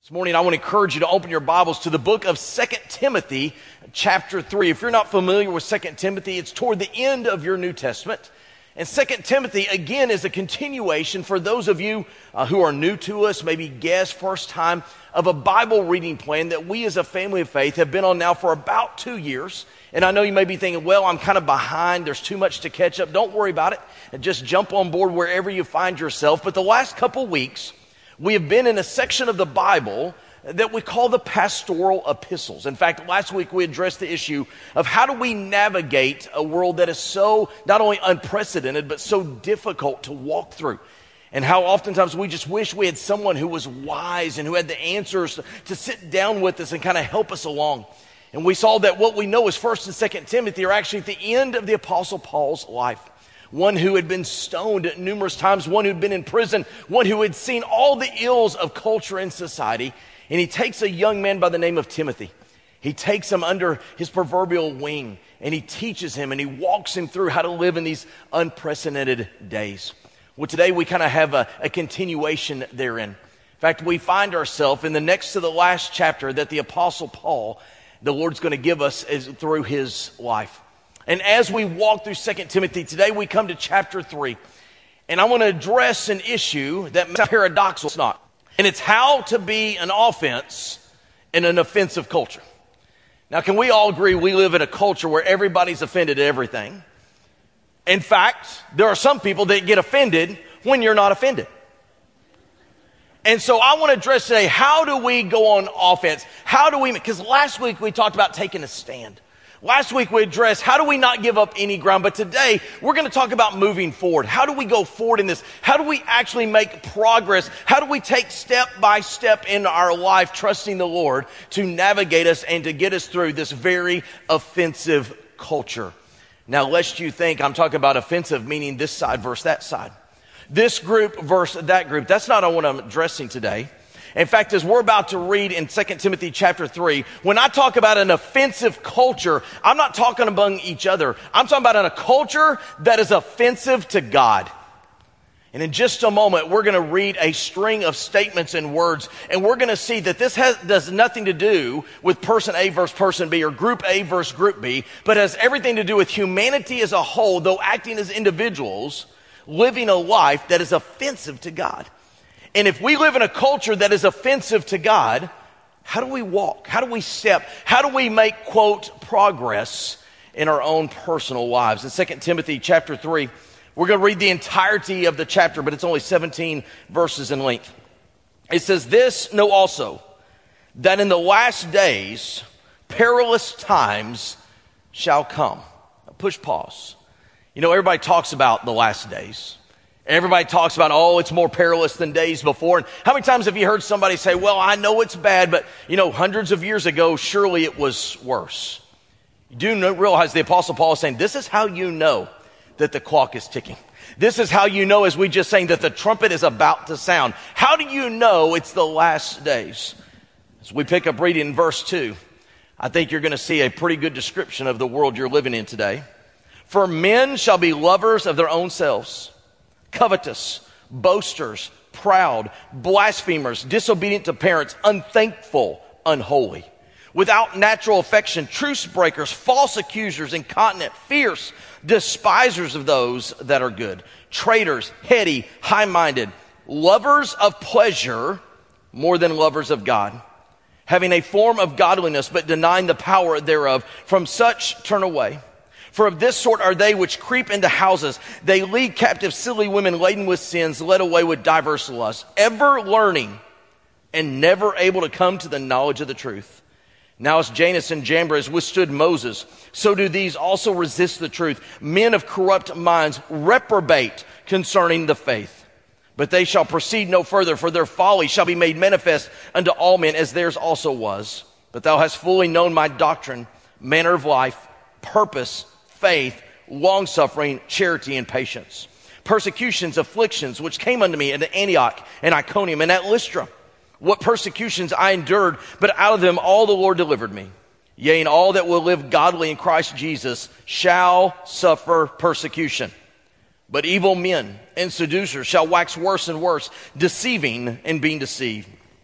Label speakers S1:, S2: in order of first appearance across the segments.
S1: This morning, I want to encourage you to open your Bibles to the book of 2 Timothy, chapter 3. If you're not familiar with 2 Timothy, it's toward the end of your New Testament. And 2 Timothy, again, is a continuation for those of you who are new to us, maybe guests, first time, of a Bible reading plan that we as a family of faith have been on now for about 2 years. And I know you may be thinking, well, I'm kind of behind. There's too much to catch up. Don't worry about it. Just jump on board wherever you find yourself. But the last couple weeks, we have been in a section of the Bible that we call the pastoral epistles. In fact, last week we addressed the issue of how do we navigate a world that is so not only unprecedented, but so difficult to walk through. And how oftentimes we just wish we had someone who was wise and who had the answers to sit down with us and kind of help us along. And we saw that what we know is 1st and 2nd Timothy are actually at the end of the Apostle Paul's life. One who had been stoned numerous times, one who'd been in prison, one who had seen all the ills of culture and society. And he takes a young man by the name of Timothy. He takes him under his proverbial wing and he teaches him and he walks him through how to live in these unprecedented days. Well, today we kind of have a continuation therein. In fact, we find ourselves in the next to the last chapter that the Apostle Paul, the Lord's going to give us through his life. And as we walk through 2 Timothy, today we come to chapter 3. And I want to address an issue that is paradoxical. It's not. And it's how to be an offense in an offensive culture. Now, can we all agree we live in a culture where everybody's offended at everything? In fact, there are some people that get offended when you're not offended. And so I want to address today, how do we go on offense? Because last week we talked about taking a stand. Last week we addressed how do we not give up any ground, but today we're going to talk about moving forward. How do we go forward in this? How do we actually make progress? How do we take step by step in our life, trusting the Lord to navigate us and to get us through this very offensive culture? Now, lest you think I'm talking about offensive, meaning this side versus that side. This group versus that group. That's not what I'm addressing today. In fact, as we're about to read in 2 Timothy chapter 3, when I talk about an offensive culture, I'm not talking among each other. I'm talking about a culture that is offensive to God. And in just a moment, we're going to read a string of statements and words, and we're going to see that this does nothing to do with person A versus person B or group A versus group B, but has everything to do with humanity as a whole, though acting as individuals, living a life that is offensive to God. And if we live in a culture that is offensive to God, how do we walk? How do we step? How do we make, quote, progress in our own personal lives? In 2 Timothy chapter 3, we're going to read the entirety of the chapter, but it's only 17 verses in length. It says, "This know also, that in the last days perilous times shall come." Push pause. You know, everybody talks about the last days. Everybody talks about, oh, it's more perilous than days before. And how many times have you heard somebody say, well, I know it's bad, but, hundreds of years ago, surely it was worse. You do realize the Apostle Paul is saying, this is how you know that the clock is ticking. This is how you know, as we just saying, that the trumpet is about to sound. How do you know it's the last days? As we pick up reading in verse 2, I think you're going to see a pretty good description of the world you're living in today. "For men shall be lovers of their own selves, covetous, boasters, proud, blasphemers, disobedient to parents, unthankful, unholy, without natural affection, truce breakers, false accusers, incontinent, fierce, despisers of those that are good, traitors, heady, high-minded, lovers of pleasure more than lovers of God, having a form of godliness but denying the power thereof. From such turn away. For of this sort are they which creep into houses. They lead captive silly women laden with sins, led away with diverse lusts, ever learning and never able to come to the knowledge of the truth. Now as Jannes and Jambres withstood Moses, so do these also resist the truth. Men of corrupt minds reprobate concerning the faith. But they shall proceed no further, for their folly shall be made manifest unto all men, as theirs also was. But thou hast fully known my doctrine, manner of life, purpose, faith, long-suffering, charity, and patience. Persecutions, afflictions, which came unto me at Antioch and Iconium and at Lystra. What persecutions I endured, but out of them all the Lord delivered me. Yea, and all that will live godly in Christ Jesus shall suffer persecution. But evil men and seducers shall wax worse and worse, deceiving and being deceived.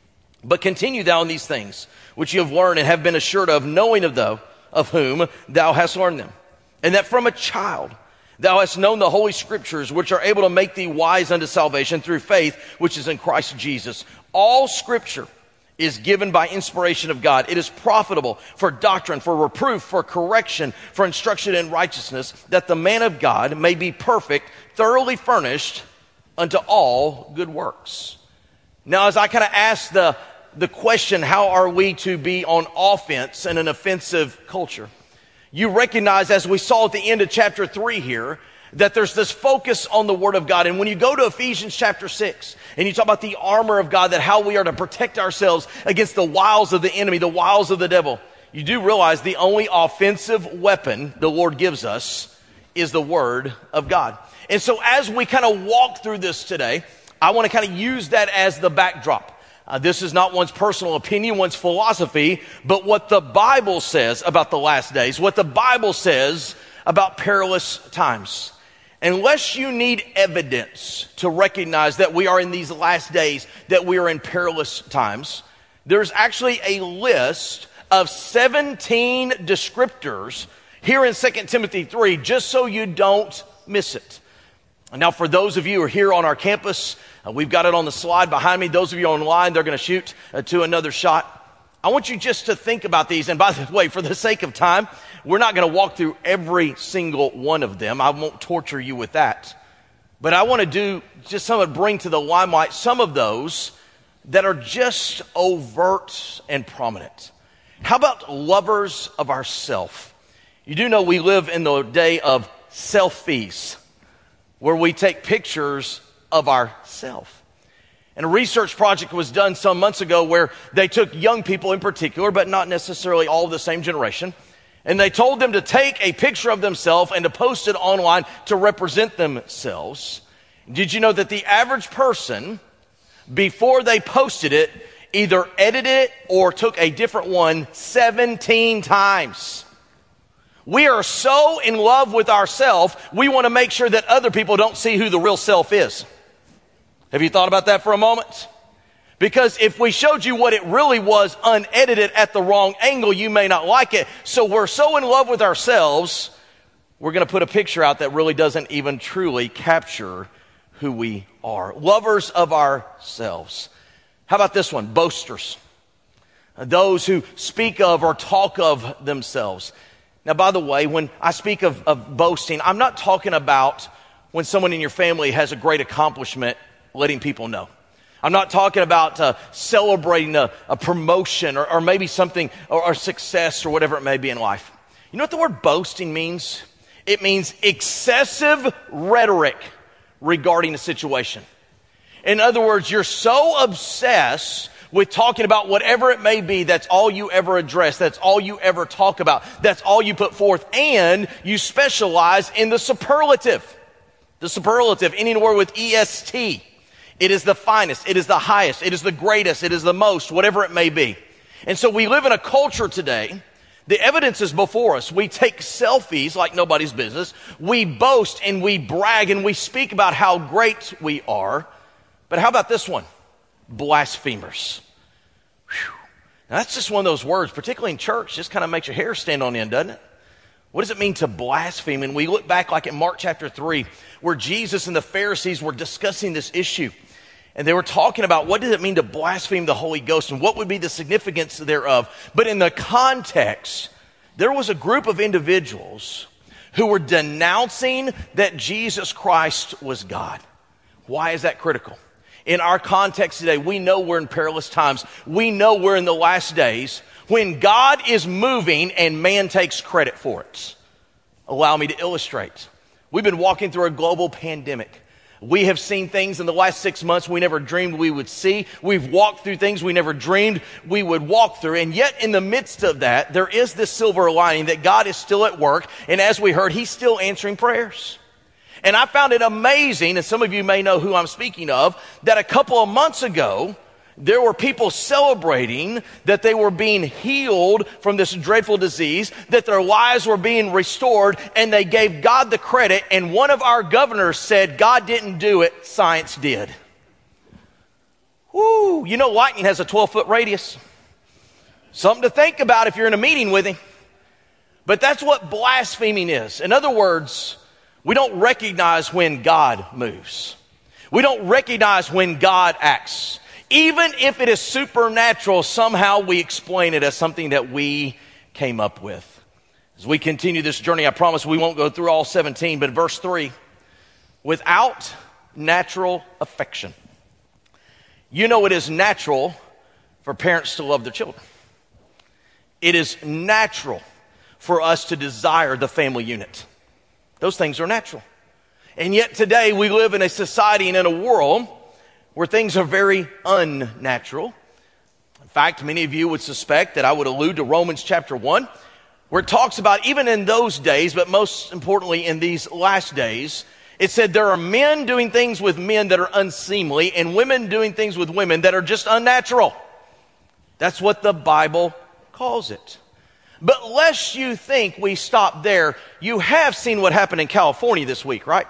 S1: But continue thou in these things, which you have learned and have been assured of, knowing of whom thou hast learned them. And that from a child thou hast known the holy scriptures, which are able to make thee wise unto salvation through faith, which is in Christ Jesus. All scripture is given by inspiration of God. It is profitable for doctrine, for reproof, for correction, for instruction in righteousness, that the man of God may be perfect, thoroughly furnished unto all good works. Now, as I kind of ask the question, how are we to be on offense in an offensive culture? You recognize, as we saw at the end of chapter 3 here, that there's this focus on the Word of God. And when you go to Ephesians chapter 6, and you talk about the armor of God, that how we are to protect ourselves against the wiles of the enemy, the wiles of the devil, you do realize the only offensive weapon the Lord gives us is the Word of God. And so as we kind of walk through this today, I want to kind of use that as the backdrop. This is not one's personal opinion, one's philosophy, but what the Bible says about the last days, what the Bible says about perilous times. Unless you need evidence to recognize that we are in these last days, that we are in perilous times, there's actually a list of 17 descriptors here in 2 Timothy 3, just so you don't miss it. Now, for those of you who are here on our campus, we've got it on the slide behind me. Those of you online, they're going to shoot to another shot. I want you just to think about these. And by the way, for the sake of time, we're not going to walk through every single one of them. I won't torture you with that. But I want to do just some of bring to the limelight some of those that are just overt and prominent. How about lovers of ourself? You do know we live in the day of selfies, where we take pictures of ourselves. And a research project was done some months ago where they took young people in particular, but not necessarily all of the same generation, and they told them to take a picture of themselves and to post it online to represent themselves. Did you know that the average person, before they posted it, either edited it or took a different one 17 times? We are so in love with ourselves, we want to make sure that other people don't see who the real self is. Have you thought about that for a moment? Because if we showed you what it really was unedited at the wrong angle, you may not like it. So we're so in love with ourselves, we're going to put a picture out that really doesn't even truly capture who we are. Lovers of ourselves. How about this one? Boasters. Those who speak of or talk of themselves. Now, by the way, when I speak of boasting, I'm not talking about when someone in your family has a great accomplishment, letting people know. I'm not talking about celebrating a promotion or maybe something or success or whatever it may be in life. You know what the word boasting means? It means excessive rhetoric regarding a situation. In other words, you're so obsessed with talking about whatever it may be, that's all you ever address, that's all you ever talk about, that's all you put forth, and you specialize in the superlative. The superlative, any word with EST. It is the finest, it is the highest, it is the greatest, it is the most, whatever it may be. And so we live in a culture today, the evidence is before us. We take selfies like nobody's business. We boast and we brag and we speak about how great we are. But how about this one? Blasphemers. Whew. Now that's just one of those words, particularly in church, just kind of makes your hair stand on end, doesn't it? What does it mean to blaspheme? And we look back like in Mark chapter 3, where Jesus and the Pharisees were discussing this issue. And they were talking about what does it mean to blaspheme the Holy Ghost and what would be the significance thereof. But in the context, there was a group of individuals who were denouncing that Jesus Christ was God. Why is that critical? In our context today, we know we're in perilous times. We know we're in the last days when God is moving and man takes credit for it. Allow me to illustrate. We've been walking through a global pandemic. We have seen things in the last 6 months we never dreamed we would see. We've walked through things we never dreamed we would walk through. And yet in the midst of that, there is this silver lining that God is still at work. And as we heard, He's still answering prayers. And I found it amazing, and some of you may know who I'm speaking of, that a couple of months ago, there were people celebrating that they were being healed from this dreadful disease, that their lives were being restored, and they gave God the credit. And one of our governors said, God didn't do it, science did. Whoo, you know lightning has a 12-foot radius. Something to think about if you're in a meeting with him. But that's what blaspheming is. In other words, we don't recognize when God moves. We don't recognize when God acts. Even if it is supernatural, somehow we explain it as something that we came up with. As we continue this journey, I promise we won't go through all 17, but verse 3, without natural affection. You know it is natural for parents to love their children. It is natural for us to desire the family unit. Those things are natural. And yet today we live in a society and in a world where things are very unnatural. In fact, many of you would suspect that I would allude to Romans chapter 1, where it talks about even in those days, but most importantly in these last days, it said there are men doing things with men that are unseemly and women doing things with women that are just unnatural. That's what the Bible calls it. But lest you think we stop there, you have seen what happened in California this week, right?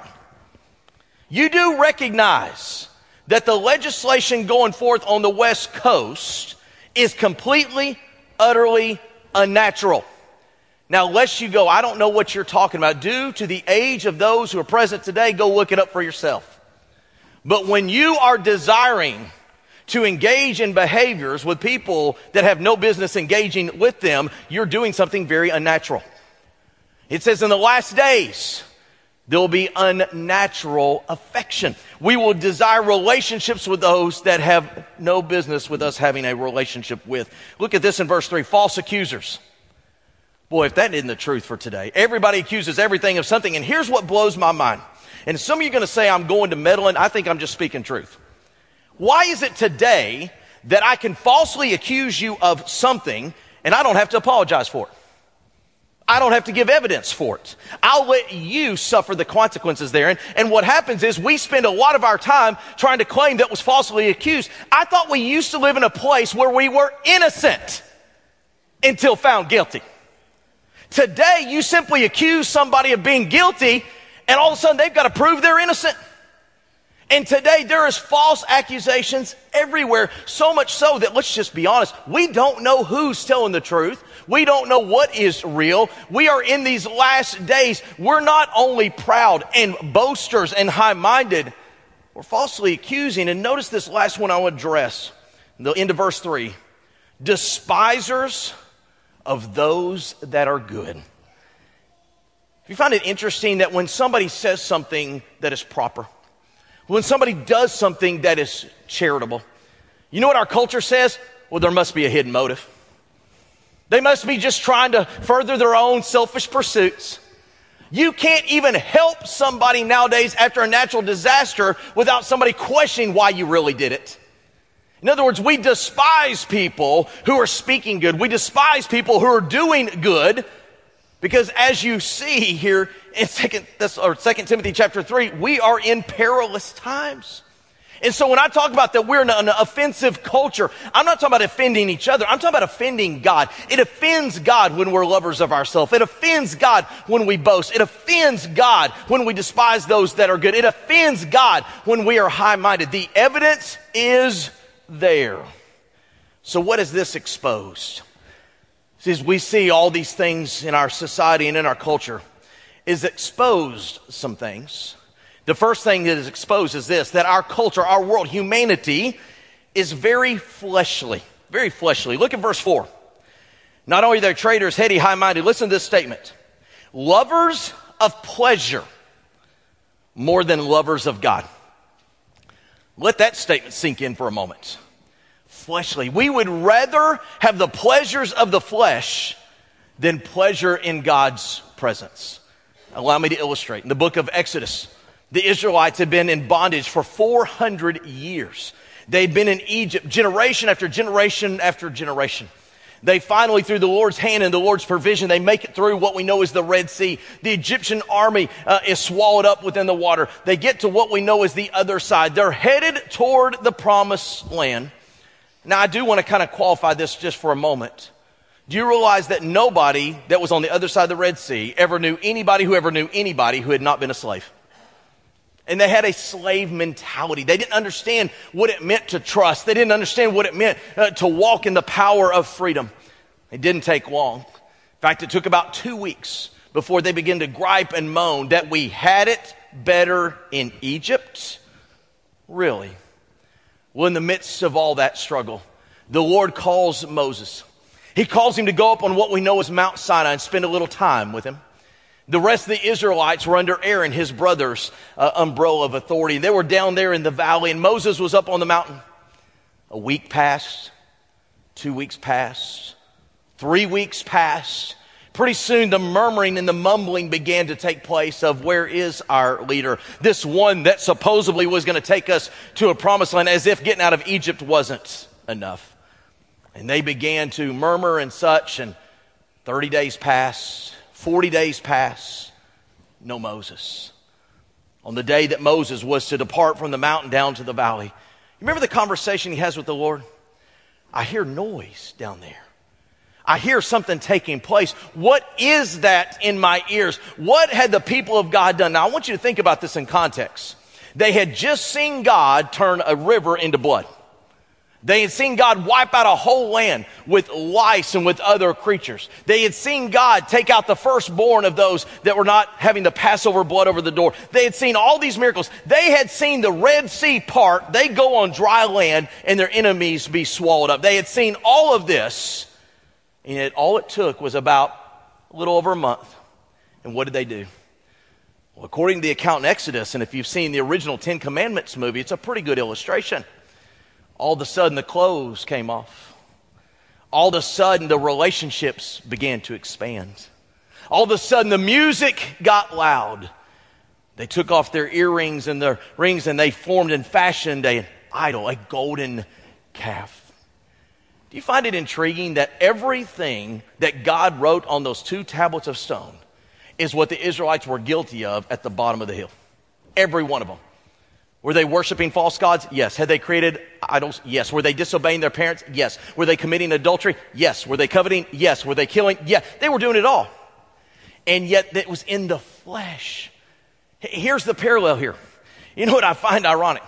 S1: You do recognize that the legislation going forth on the West Coast is completely, utterly unnatural. Now, lest you go, I don't know what you're talking about. Due to the age of those who are present today, go look it up for yourself. But when you are desiring to engage in behaviors with people that have no business engaging with them, you're doing something very unnatural. It says in the last days, there will be unnatural affection. We will desire relationships with those that have no business with us having a relationship with. Look at this in verse 3, false accusers. Boy, if that isn't the truth for today. Everybody accuses everything of something, and here's what blows my mind. And some of you are going to say I'm going to meddling. I think I'm just speaking truth. Why is it today that I can falsely accuse you of something and I don't have to apologize for it? I don't have to give evidence for it. I'll let you suffer the consequences there. And what happens is we spend a lot of our time trying to claim that was falsely accused. I thought we used to live in a place where we were innocent until found guilty. Today, you simply accuse somebody of being guilty, and all of a sudden they've got to prove they're innocent. And today, there is false accusations everywhere, so much so that, let's just be honest, we don't know who's telling the truth. We don't know what is real. We are in these last days. We're not only proud and boasters and high-minded, we're falsely accusing. And notice this last one I want to address, the end of verse 3. Despisers of those that are good. If you find it interesting that when somebody says something that is proper, when somebody does something that is charitable, you know what our culture says? Well, there must be a hidden motive. They must be just trying to further their own selfish pursuits. You can't even help somebody nowadays after a natural disaster without somebody questioning why you really did it. In other words, we despise people who are speaking good. We despise people who are doing good because as you see here in 2 Timothy chapter 3, we are in perilous times. And so when I talk about that we're in an offensive culture, I'm not talking about offending each other. I'm talking about offending God. It offends God when we're lovers of ourselves. It offends God when we boast. It offends God when we despise those that are good. It offends God when we are high-minded. The evidence is there. So what is this exposed? As we see all these things in our society and in our culture, is exposed some things. The first thing that is exposed is this, that our culture, our world, humanity is very fleshly. Very fleshly. Look at verse 4. Not only are they traitors, heady, high-minded. Listen to this statement. Lovers of pleasure more than lovers of God. Let that statement sink in for a moment. Fleshly. We would rather have the pleasures of the flesh than pleasure in God's presence. Allow me to illustrate. In the book of Exodus, the Israelites had been in bondage for 400 years. They'd been in Egypt generation after generation after generation. They finally, through the Lord's hand and the Lord's provision, they make it through what we know as the Red Sea. The Egyptian army is swallowed up within the water. They get to what we know as the other side. They're headed toward the promised land. Now, I do want to kind of qualify this just for a moment. Do you realize that nobody that was on the other side of the Red Sea ever knew anybody who had not been a slave? And they had a slave mentality. They didn't understand what it meant to trust. They didn't understand what it meant to walk in the power of freedom. It didn't take long. In fact, it took about 2 weeks before they began to gripe and moan that we had it better in Egypt. Really? Well, in the midst of all that struggle, the Lord calls Moses. He calls him to go up on what we know as Mount Sinai and spend a little time with him. The rest of the Israelites were under Aaron, his brother's umbrella of authority. They were down there in the valley, and Moses was up on the mountain. A week passed, 2 weeks passed, 3 weeks passed. Pretty soon the murmuring and the mumbling began to take place of, where is our leader? This one that supposedly was going to take us to a promised land, as if getting out of Egypt wasn't enough. And they began to murmur and such, and 30 days passed. 40 days passed, no Moses. On the day that Moses was to depart from the mountain down to the valley, you remember the conversation he has with the Lord? I hear noise down there. I hear something taking place. What is that in my ears? What had the people of God done? Now, I want you to think about this in context. They had just seen God turn a river into blood. They had seen God wipe out a whole land with lice and with other creatures. They had seen God take out the firstborn of those that were not having the Passover blood over the door. They had seen all these miracles. They had seen the Red Sea part. They go on dry land and their enemies be swallowed up. They had seen all of this, and yet all it took was about a little over a month. And what did they do? Well, according to the account in Exodus, and if you've seen the original Ten Commandments movie, it's a pretty good illustration. All of a sudden, the clothes came off. All of a sudden, the relationships began to expand. All of a sudden, the music got loud. They took off their earrings and their rings, and they formed and fashioned an idol, a golden calf. Do you find it intriguing that everything that God wrote on those 2 tablets of stone is what the Israelites were guilty of at the bottom of the hill? Every one of them. Were they worshiping false gods? Yes. Had they created idols? Yes. Were they disobeying their parents? Yes. Were they committing adultery? Yes. Were they coveting? Yes. Were they killing? Yes. They were doing it all. And yet it was in the flesh. Here's the parallel here. You know what I find ironic?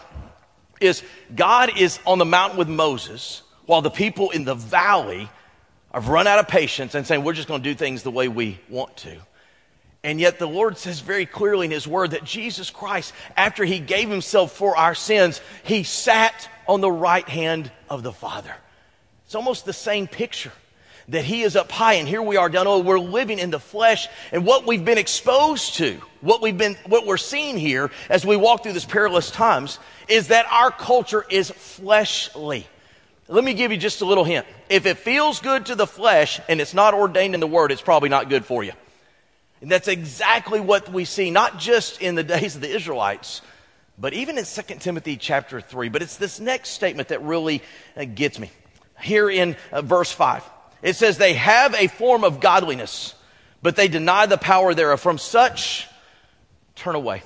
S1: Is God is on the mountain with Moses while the people in the valley have run out of patience and saying, we're just going to do things the way we want to. And yet the Lord says very clearly in His Word that Jesus Christ, after He gave Himself for our sins, He sat on the right hand of the Father. It's almost the same picture, that He is up high and here we are down low. We're living in the flesh, and what we've been exposed to, what we're seeing here as we walk through this perilous times, is that our culture is fleshly. Let me give you just a little hint. If it feels good to the flesh and it's not ordained in the Word, it's probably not good for you. And that's exactly what we see, not just in the days of the Israelites, but even in 2 Timothy chapter 3. But it's this next statement that really gets me. Here in verse 5, it says, they have a form of godliness, but they deny the power thereof. From such, turn away.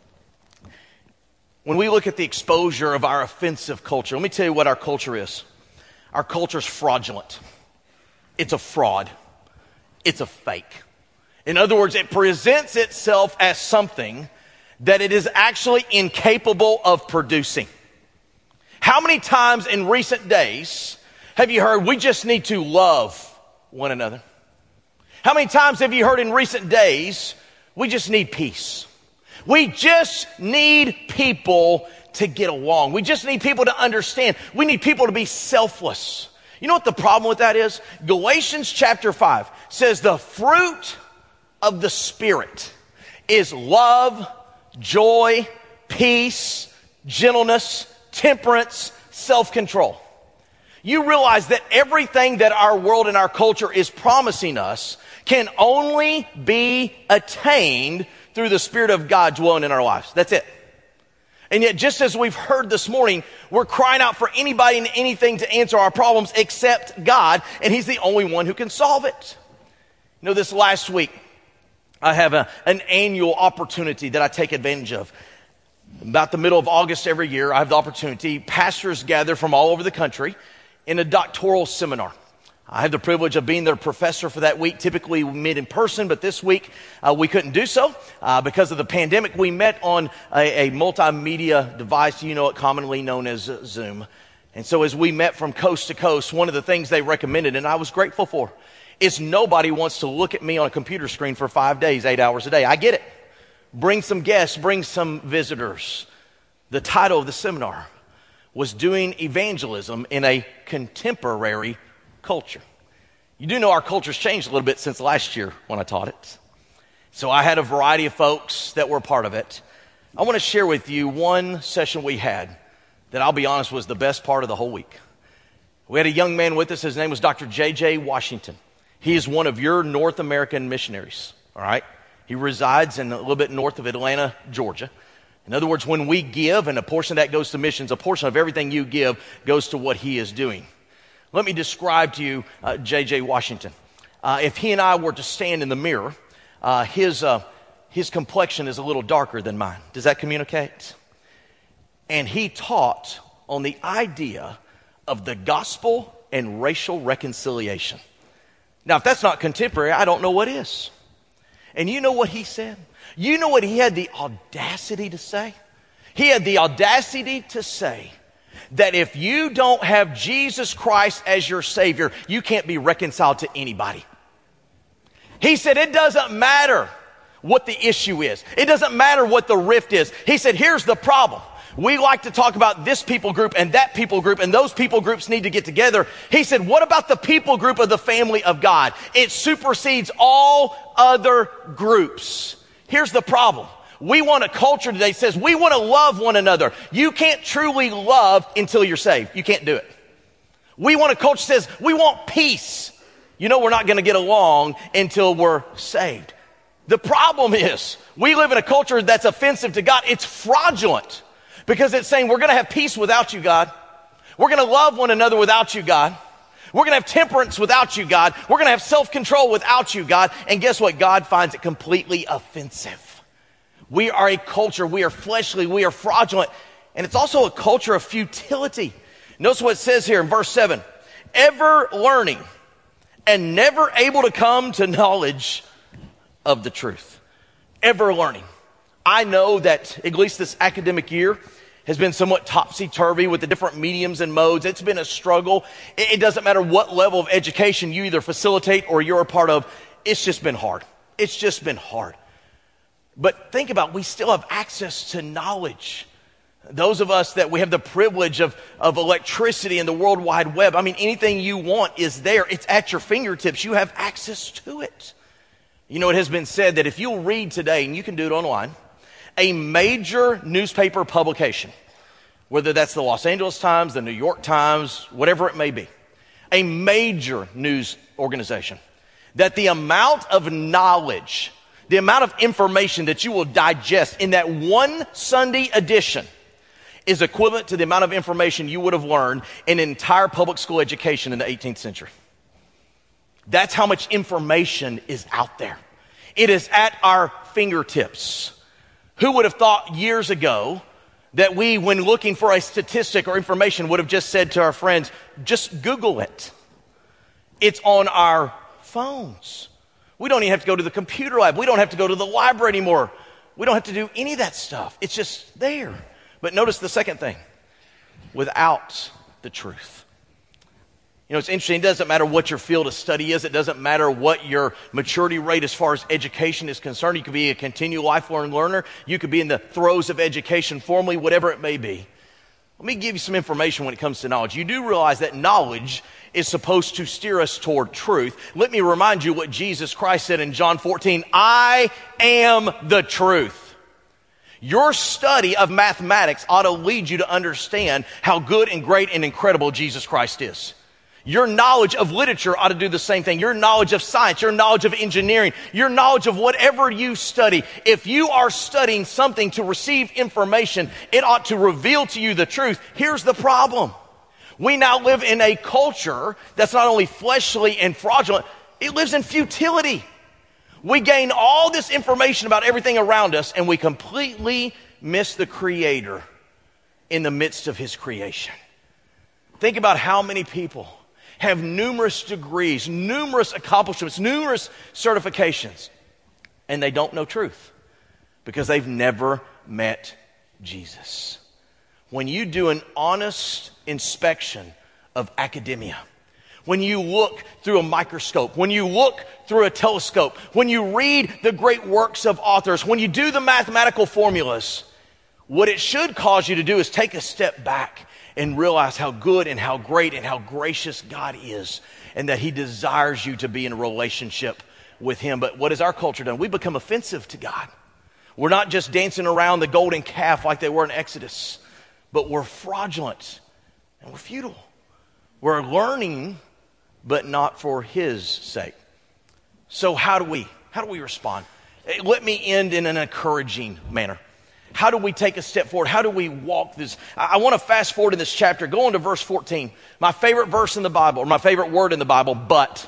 S1: When we look at the exposure of our offensive culture, let me tell you what our culture is. Our culture is fraudulent. It's a fraud. It's a fake. In other words, it presents itself as something that it is actually incapable of producing. How many times in recent days have you heard, we just need to love one another? How many times have you heard in recent days, we just need peace? We just need people to get along. We just need people to understand. We need people to be selfless. You know what the problem with that is? Galatians chapter 5 says the fruit of the Spirit is love, joy, peace, gentleness, temperance, self-control. You realize that everything that our world and our culture is promising us can only be attained through the Spirit of God dwelling in our lives. That's it. And yet, just as we've heard this morning, we're crying out for anybody and anything to answer our problems except God, and He's the only one who can solve it. You know, this last week, I have an annual opportunity that I take advantage of. About the middle of August every year, I have the opportunity. Pastors gather from all over the country in a doctoral seminar. I have the privilege of being their professor for that week. Typically we meet in person, but this week we couldn't do so because of the pandemic. We met on a multimedia device, you know it, commonly known as Zoom. And so as we met from coast to coast, one of the things they recommended, and I was grateful for, is nobody wants to look at me on a computer screen for 5 days, 8 hours a day. I get it. Bring some guests, bring some visitors. The title of the seminar was Doing Evangelism in a Contemporary Culture. You do know our culture's changed a little bit since last year when I taught it. So I had a variety of folks that were a part of it. I want to share with you one session we had that I'll be honest was the best part of the whole week. We had a young man with us. His name was Dr. J.J. Washington. He is one of your North American missionaries, all right? He resides in a little bit north of Atlanta, Georgia. In other words, when we give, and a portion of that goes to missions, a portion of everything you give goes to what he is doing. Let me describe to you J.J. Washington. If he and I were to stand in the mirror, his complexion is a little darker than mine. Does that communicate? And he taught on the idea of the gospel and racial reconciliation. Now, if that's not contemporary, I don't know what is. And you know what he said? You know what he had the audacity to say? He had the audacity to say that if you don't have Jesus Christ as your Savior, you can't be reconciled to anybody. He said it doesn't matter what the issue is. It doesn't matter what the rift is. He said, here's the problem. We like to talk about this people group and that people group, and those people groups need to get together. He said, what about the people group of the family of God? It supersedes all other groups. Here's the problem. We want a culture today that says we want to love one another. You can't truly love until you're saved. You can't do it. We want a culture that says we want peace. You know we're not going to get along until we're saved. The problem is we live in a culture that's offensive to God. It's fraudulent because it's saying we're going to have peace without you, God. We're going to love one another without you, God. We're going to have temperance without you, God. We're going to have self-control without you, God. And guess what? God finds it completely offensive. We are a culture. We are fleshly. We are fraudulent. And it's also a culture of futility. Notice what it says here in verse 7. Ever learning and never able to come to knowledge of the truth. Ever learning. I know that at least this academic year has been somewhat topsy-turvy with the different mediums and modes. It's been a struggle. It doesn't matter what level of education you either facilitate or you're a part of. It's just been hard. It's just been hard. But think about, we still have access to knowledge. Those of us that we have the privilege of electricity and the World Wide Web, I mean, anything you want is there. It's at your fingertips. You have access to it. You know, it has been said that if you'll read today, and you can do it online, a major newspaper publication, whether that's the Los Angeles Times, the New York Times, whatever it may be, a major news organization, that the amount of knowledge, the amount of information that you will digest in that one Sunday edition is equivalent to the amount of information you would have learned in an entire public school education in the 18th century. That's how much information is out there. It is at our fingertips. Who would have thought years ago that we, when looking for a statistic or information, would have just said to our friends, just Google it. It's on our phones. We don't even have to go to the computer lab. We don't have to go to the library anymore. We don't have to do any of that stuff. It's just there. But notice the second thing. Without the truth. You know, it's interesting. It doesn't matter what your field of study is. It doesn't matter what your maturity rate as far as education is concerned. You could be a continual lifelong learner. You could be in the throes of education formally, whatever it may be. Let me give you some information when it comes to knowledge. You do realize that knowledge is supposed to steer us toward truth. Let me remind you what Jesus Christ said in John 14. I am the truth. Your study of mathematics ought to lead you to understand how good and great and incredible Jesus Christ is. Your knowledge of literature ought to do the same thing. Your knowledge of science, your knowledge of engineering, your knowledge of whatever you study. If you are studying something to receive information, it ought to reveal to you the truth. Here's the problem. We now live in a culture that's not only fleshly and fraudulent, it lives in futility. We gain all this information about everything around us, and we completely miss the Creator in the midst of His creation. Think about how many people have numerous degrees, numerous accomplishments, numerous certifications, and they don't know truth because they've never met Jesus. When you do an honest inspection of academia, when you look through a microscope, when you look through a telescope, when you read the great works of authors, when you do the mathematical formulas, what it should cause you to do is take a step back and realize how good and how great and how gracious God is, and that He desires you to be in a relationship with Him. But what has our culture done? We become offensive to God. We're not just dancing around the golden calf like they were in Exodus, but we're fraudulent and we're futile. We're learning, but not for His sake. So how do we respond? Let me end in an encouraging manner. How do we take a step forward? How do we walk this? I want to fast forward in this chapter. Go on to verse 14. My favorite verse in the Bible, or my favorite word in the Bible, but.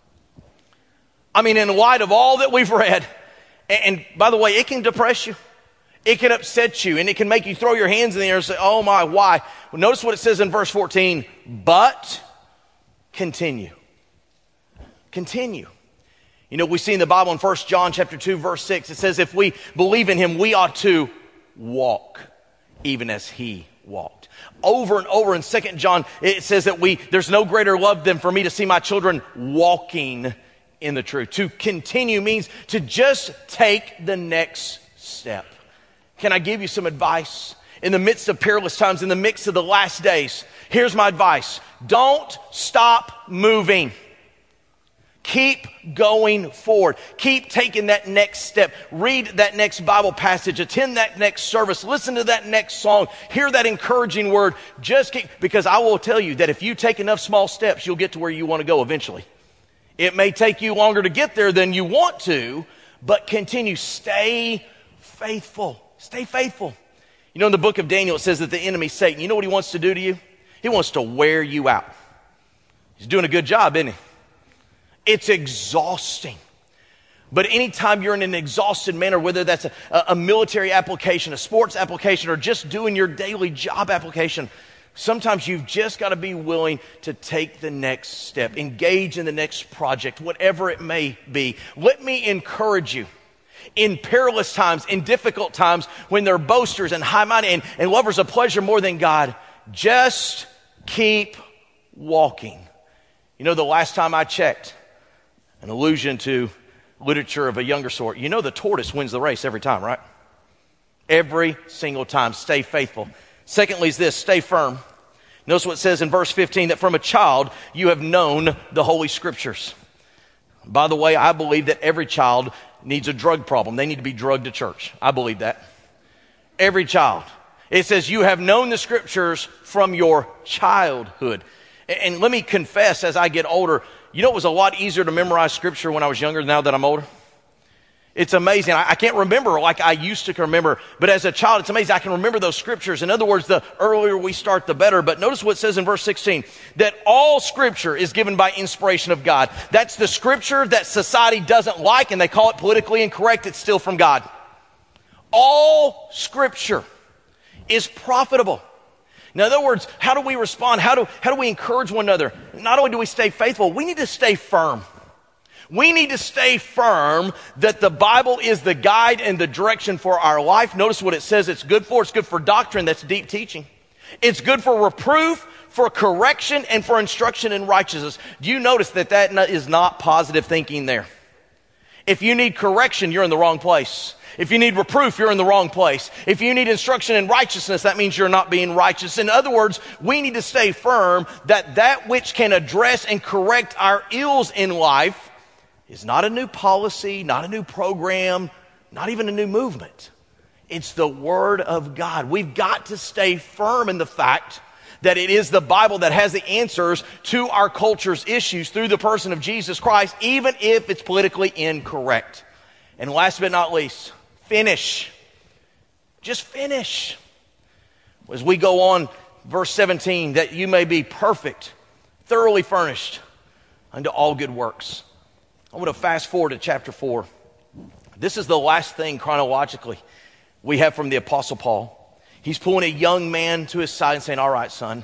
S1: I mean, in light of all that we've read, and by the way, it can depress you. It can upset you, and it can make you throw your hands in the air and say, oh my, why? Well, notice what it says in verse 14, but continue. Continue. You know, we see in the Bible in 1 John chapter 2, verse 6, it says, if we believe in Him, we ought to walk even as He walked. Over and over in 2 John, it says that there's no greater love than for me to see my children walking in the truth. To continue means to just take the next step. Can I give you some advice? In the midst of perilous times, in the midst of the last days, here's my advice. Don't stop moving. Keep going forward. Keep taking that next step. Read that next Bible passage. Attend that next service. Listen to that next song. Hear that encouraging word. Just keep, because I will tell you that if you take enough small steps, you'll get to where you want to go eventually. It may take you longer to get there than you want to, but continue. Stay faithful. Stay faithful. You know, in the book of Daniel, it says that the enemy, Satan, you know what he wants to do to you? He wants to wear you out. He's doing a good job, isn't he? It's exhausting. But anytime you're in an exhausted manner, whether that's a military application, a sports application, or just doing your daily job application, sometimes you've just got to be willing to take the next step, engage in the next project, whatever it may be. Let me encourage you. In perilous times, in difficult times, when they're boasters and high-minded and lovers of pleasure more than God, just keep walking. You know, the last time I checked, an allusion to literature of a younger sort, you know the tortoise wins the race every time, right? Every single time. Stay faithful. Secondly is this, stay firm. Notice what it says in verse 15, that from a child you have known the Holy Scriptures. By the way, I believe that every child needs a drug problem. They need to be drugged to church. I believe that. Every child. It says you have known the Scriptures from your childhood. And let me confess, as I get older, you know it was a lot easier to memorize Scripture when I was younger than now that I'm older? It's amazing. I can't remember like I used to remember, but as a child, it's amazing. I can remember those Scriptures. In other words, the earlier we start, the better. But notice what it says in verse 16, that all Scripture is given by inspiration of God. That's the Scripture that society doesn't like, and they call it politically incorrect. It's still from God. All Scripture is profitable. In other words, how do we respond? How do we encourage one another? Not only do we stay faithful, we need to stay firm. We need to stay firm that the Bible is the guide and the direction for our life. Notice what it says it's good for. It's good for doctrine. That's deep teaching. It's good for reproof, for correction, and for instruction in righteousness. Do you notice that is not positive thinking there? If you need correction, you're in the wrong place. If you need reproof, you're in the wrong place. If you need instruction in righteousness, that means you're not being righteous. In other words, we need to stay firm that which can address and correct our ills in life is not a new policy, not a new program, not even a new movement. It's the Word of God. We've got to stay firm in the fact that it is the Bible that has the answers to our culture's issues through the person of Jesus Christ, even if it's politically incorrect. And last but not least, finish. Just finish. As we go on, verse 17, that you may be perfect, thoroughly furnished unto all good works. I want to fast forward to chapter 4. This is the last thing chronologically we have from the Apostle Paul. He's pulling a young man to his side and saying, all right, son,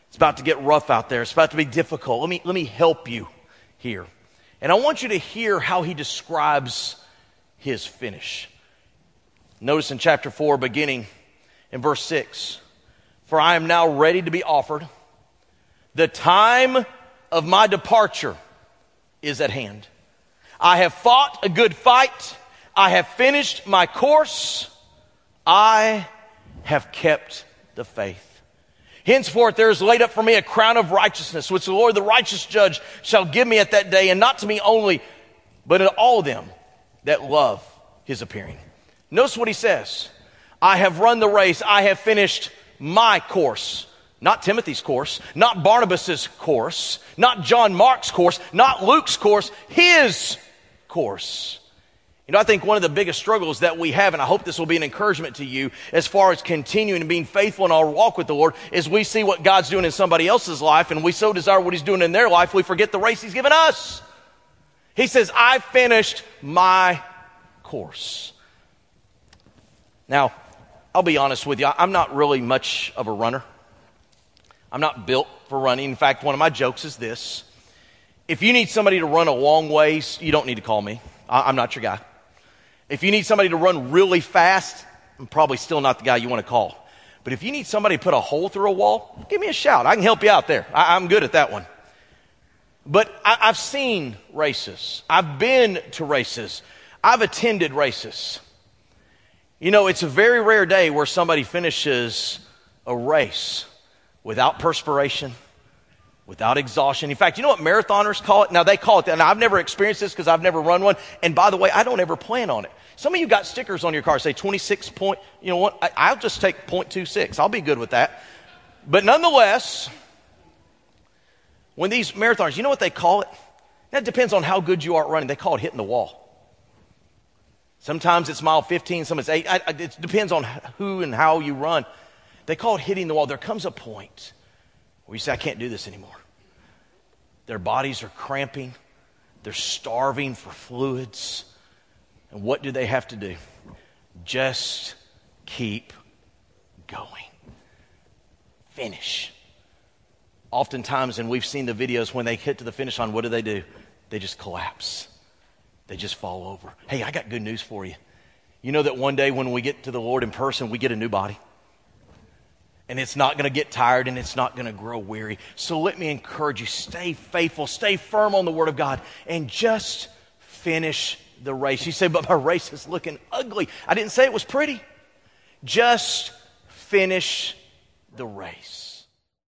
S1: It's about to get rough out there. It's about to be difficult. Let me help you here. And I want you to hear how he describes his finish. Notice in chapter 4, beginning in verse 6, "For I am now ready to be offered. The time of my departure is at hand. I have fought a good fight. I have finished my course. I have kept the faith. Henceforth there is laid up for me a crown of righteousness, which the Lord, the righteous judge, shall give me at that day, and not to me only, but to all them that love his appearing." Notice what he says. I have run the race. I have finished my course. Not Timothy's course, not Barnabas's course, not John Mark's course, not Luke's course, his course. You know, I think one of the biggest struggles that we have, and I hope this will be an encouragement to you as far as continuing and being faithful in our walk with the Lord, is we see what God's doing in somebody else's life, and we so desire what he's doing in their life, we forget the race he's given us. He says, I finished my course. Now, I'll be honest with you, I'm not really much of a runner. I'm not built for running. In fact, one of my jokes is this. If you need somebody to run a long ways, you don't need to call me. I'm not your guy. If you need somebody to run really fast, I'm probably still not the guy you want to call. But if you need somebody to put a hole through a wall, give me a shout. I can help you out there. I'm good at that one. But I've seen races. I've been to races. I've attended races. You know, it's a very rare day where somebody finishes a race without perspiration, without exhaustion. In fact, you know what marathoners call it? Now, they call it that. Now, I've never experienced this because I've never run one. And by the way, I don't ever plan on it. Some of you got stickers on your car say 26 point, you know what? I'll just take 0.26. I'll be good with that. But nonetheless, when these marathoners, you know what they call it? That depends on how good you are at running. They call it hitting the wall. Sometimes it's mile 15, sometimes it's 8. It depends on who and how you run. They call it hitting the wall. There comes a point where you say, I can't do this anymore. Their bodies are cramping. They're starving for fluids. And what do they have to do? Just keep going. Finish. Oftentimes, and we've seen the videos, when they hit to the finish line, what do? They just collapse. They just fall over. Hey, I got good news for you. You know that one day when we get to the Lord in person, we get a new body. And it's not going to get tired and it's not going to grow weary. So let me encourage you, stay faithful, stay firm on the Word of God, and just finish the race. You say, but my race is looking ugly. I didn't say it was pretty. Just finish the race.